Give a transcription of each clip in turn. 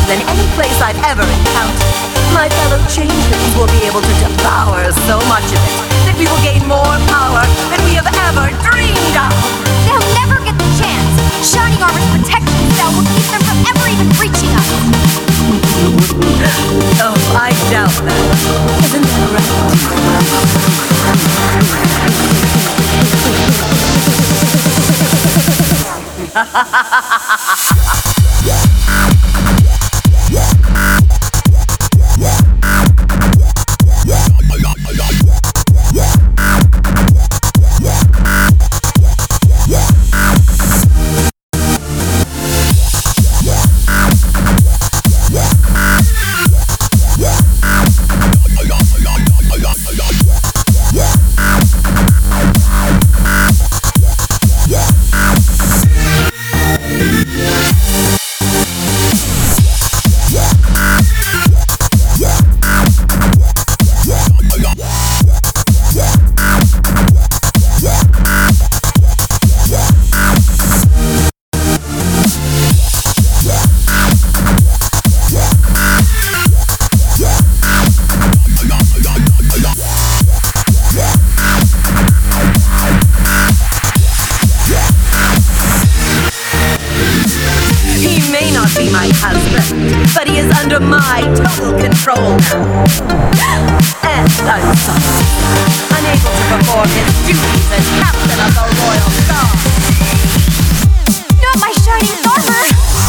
than any place I've ever encountered. My fellow changelings will be able to devour so much of it that we will gain more power than we have ever dreamed of. They'll never get the chance. Shining Armor's protection spell will keep them from ever even reaching us. Oh, I doubt that. Isn't that right? But he is under my total control now. And I'm sorry, unable to perform his duties as captain of the Royal Guard. Not my shining armor!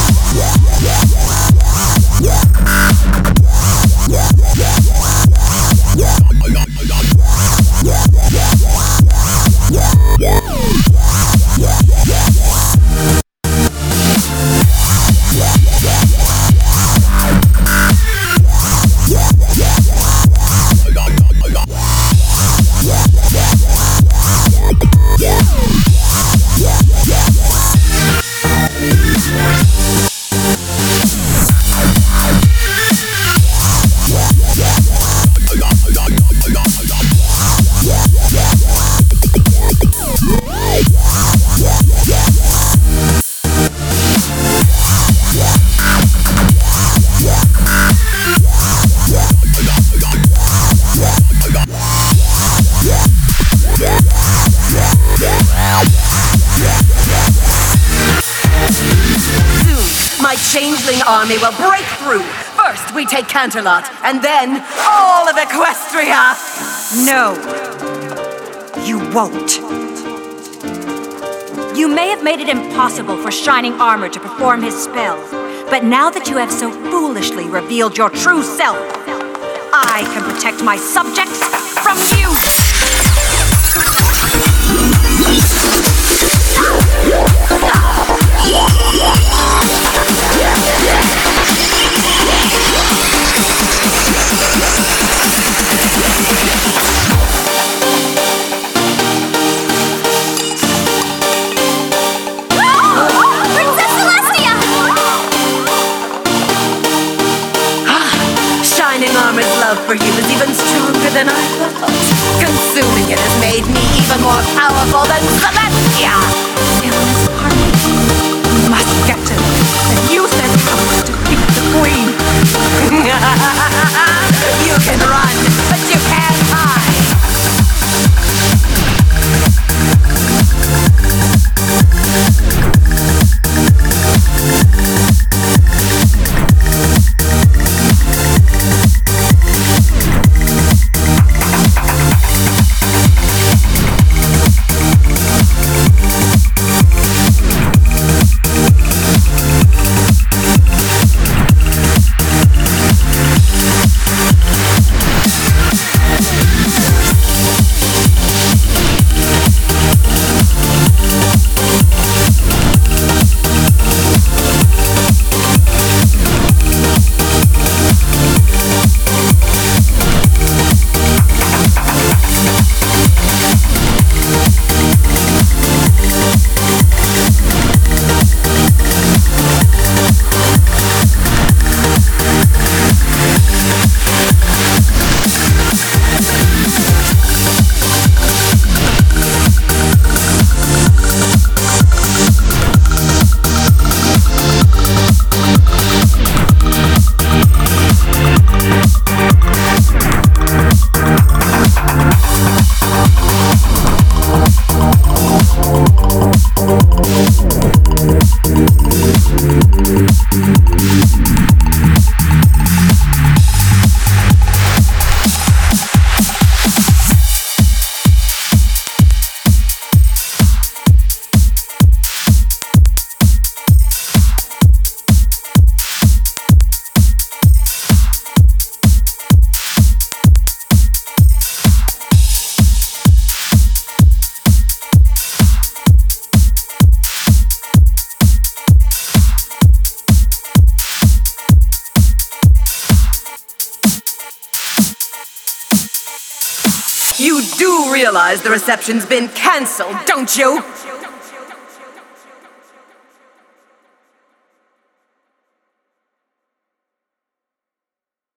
Changeling army will break through. First, we take Canterlot, and then all of Equestria. No, you won't. You may have made it impossible for Shining Armor to perform his spell, but now that you have so foolishly revealed your true self, I can protect my subjects from you. For you is even stronger than I thought. Consuming it has made me even more powerful than Celestia. Villainous army. We must get to them and use their powers to defeat the Queen. You can run, but you can't hide. You do realize the reception's been cancelled, don't you?